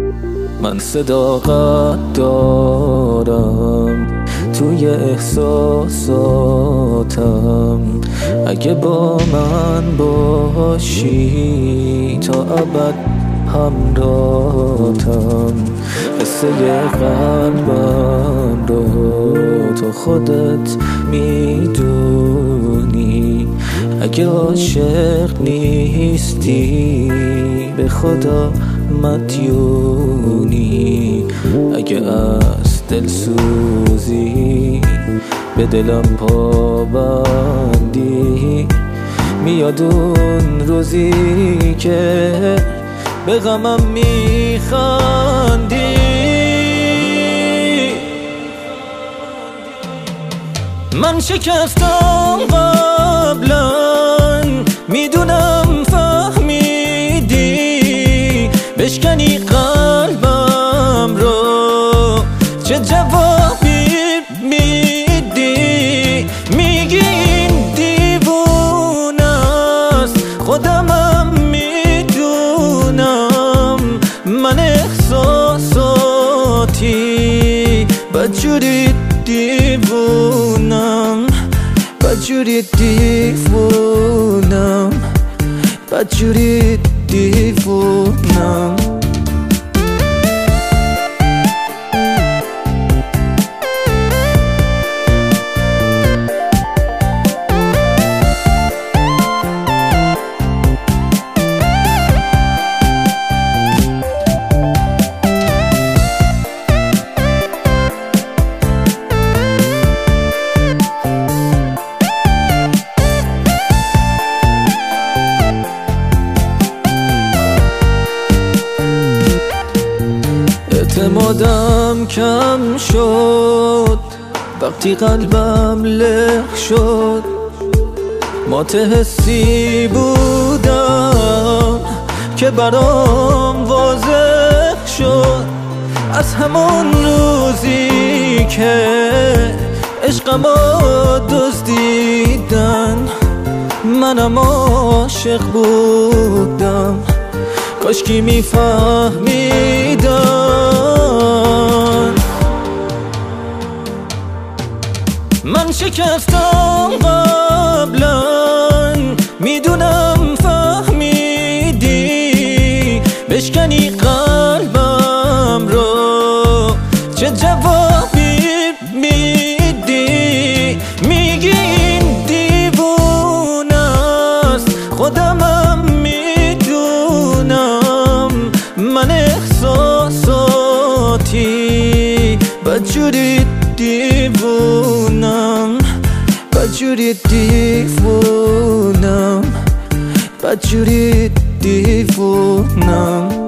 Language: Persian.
من صداقت دارم توی احساساتم، اگه با من باشی تا ابد همراهتم. قصه قلبم رو تو خودت میدونی، اگه عاشق نیستی به خدا مدیونی. اگه از دل سوزی به دلم پابندی، میاد اون روزی که به غمم میخندی. من شکستم قبلا، میدونم فهمیدی، بشکنی قلبم رو چه جوابی میدی؟ میگی این دیوونه است، خودمم میدونم. من احساساتی بدجوری دیوونم، بدجوری دیوونم، بدجوری دیوونم. اعتمادم کم شد وقتی قلبم له شد، مات حسی بودم که برام واضح شد. از همون روزی که عشقمو دزدیدن، منم عاشق بودم، کاشکی میفهمیدن. من شکستم قبلا، میدونم فهمیدی، بشکنی قلبم رو چه جوابی میدی؟ میگی این دیوونه است، خودمم میدونم. من احساساتی بدجوری دیوونم، بدجوری دیوونم، بدجوری دیوونم.